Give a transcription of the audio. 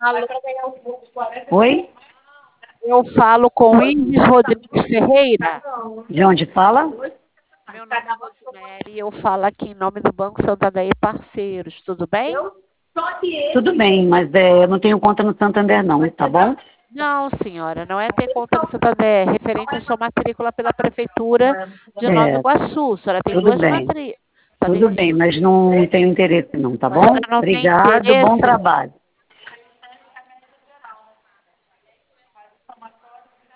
Falo- Oi? Eu falo com Isis Rodrigues Ferreira. De onde fala? Meu nome é Rosemary, eu falo aqui em nome do Banco Santander e Parceiros, tudo bem? Tudo bem, mas eu não tenho conta no Santander não, tá bom? Não, senhora, não é ter conta no Santander, é referente à sua matrícula pela Prefeitura de Nova É, Iguaçu. A senhora tem tudo duas bem. matrículas. Tudo bem, mas não tenho interesse não, tá A bom? senhora não tem Obrigado, bom interesse? trabalho.